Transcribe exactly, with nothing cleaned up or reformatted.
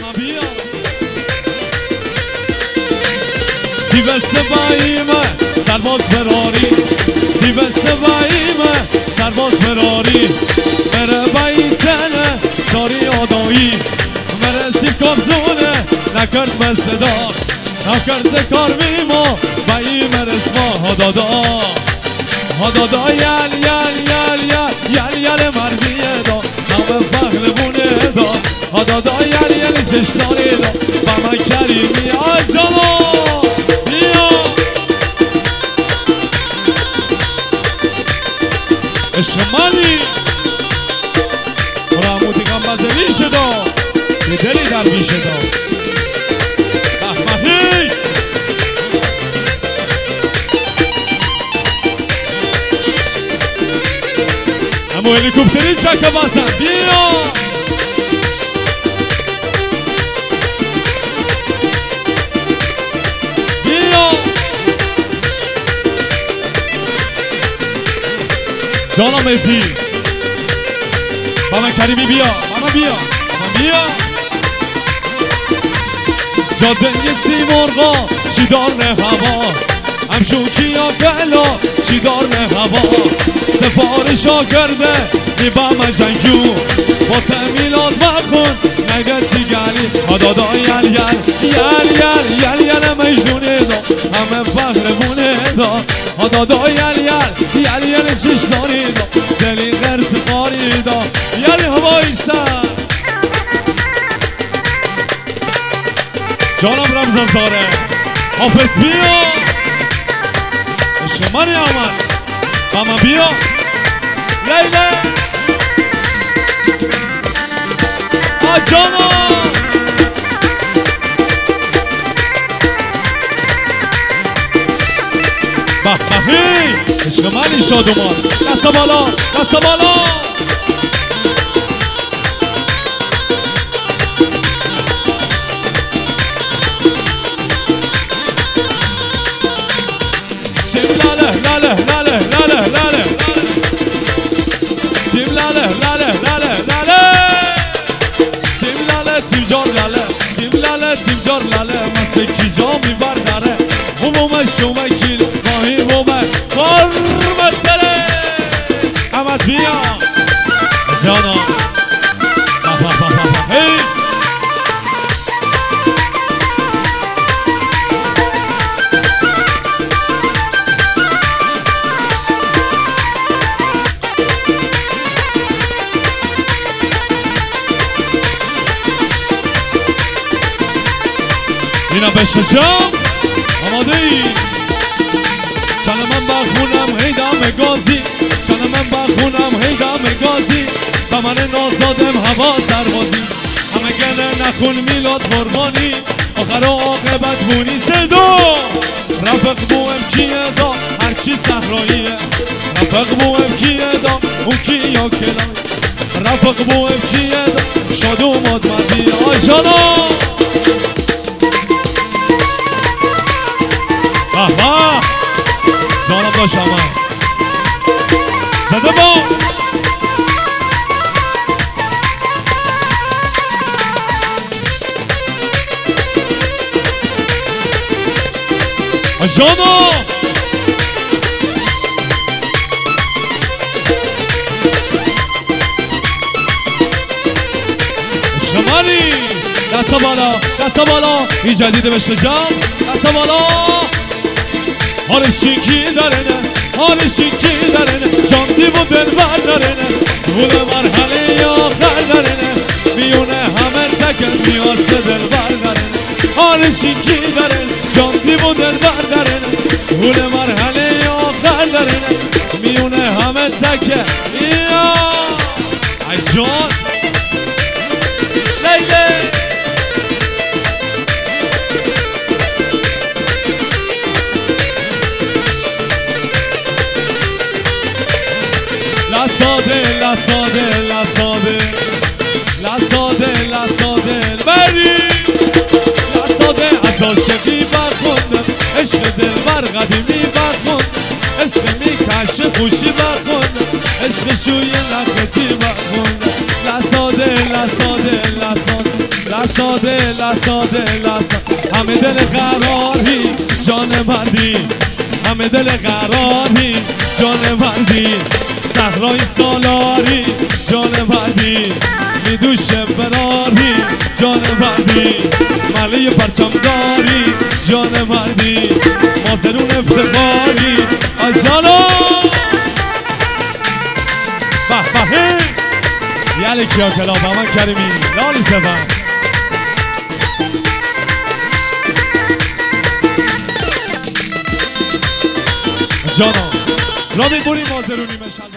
اما بیا تیبست باییمه سرباز فراری تیبست باییمه سرباز فراری مره باییتنه ساری آدایی مره سی کابزونه نکرد مستدار نکرد کار میما باییمه رسما هدادا هدادا یل یل یل یل یل یل مردیه دا نام فخر بونه دا هدادا یل یل چشتانی دا با من کریمی آجالا بیا اشمالی راموتی کم بزنی شدا به دلی در بی شدا احمدی امو هلیکوپتری چکه بازن بیا بیا جانا میتی بابا کریمی بیا بابا بیا بابا بیا جاده سی مرغا چی دار نه هوا هم شوکی یا بلا چی دار نه هوا سفارشا کرده میبام جنگو با تمیلات بخون نگتی گلی هدادا یل یل یل یل یل یل مجنونه دا همه فخر بونه دا هدادا یل یل یل یل چشتانی دا دلی غرس قاری دا یل هوایی سر جانم رمزان زاره حافظ بیا شماری آمد ماما بیا لیله آجانا بحبهی عشق منی شادومان دست بالا دست بالا سیم لاله لاله لاله لاله لاله سیم لاله لاله لاله لاله سیم لاله تیم جار لاله تیم لاله تیم جار لاله مثل کی جا میبر داره بومه شومه کیل ماهی بومه کار مسئله احمد بیا جانا هی اینا بشه جام آماده ای چنه من بخونم هیدم گازی چنه من بخونم هیدم گازی و من نازادم هوا سربازی همه گله نخون میلاد قربانی آخر عاقبت بونی سدو رفق بوهم کیه دا هرچی صحراییه رفق بوهم کیه دا اون کی یا کلای رفق بوهم کیه دا شادو مادمدی آشانا آها جانم داشت همه زده با جانا شمالی دست بالا دست بالا این جدیده بشه جام دست بالا حالش چینکی داره نه حالش چینکی داره نه جان دیو دل بر داره نه گل مرحله آخر داره نه میونه همه تکن میاست دل بر داره نه حالش چینکی داره نه جان دیو دل بر داره نه گل مرحله آخر داره نه میونه همه تکن یا ای جان لیله La sade, la sade, la sade, la sade, la sade, beri. La sade, az عاشقی بخوندم عشق دلبر قدیمی بخوندم عشق میکش خوشی بخوندم عشق شوی نختی بخوندم La sade, la sade, la sade, la sade, لحظا دل لحظا همه دل قراری جان مردی همه دل قراری جان مردی صحرای سالاری جان مردی میدوشه براری جان مردی ملی پرچمداری جان مردی مازرون افتخاری آجانا به به یلی کیا کلا دامن کریمی لالی سفن جانا را ببوری مازرونی مشل